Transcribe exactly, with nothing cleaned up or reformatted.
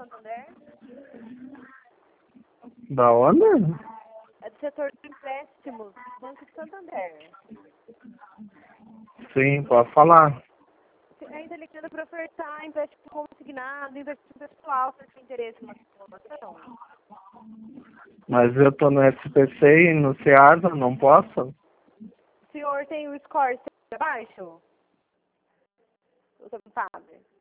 Santander? Da onde? É do setor de empréstimos, Banco de Santander. Sim, pode falar. Ainda ligando para ofertar empréstimo consignado, empréstimo pessoal, se tem interesse na situação. Mas eu tô no S P C e no Ceasa, não posso? O senhor tem o score baixo? Você não sabe?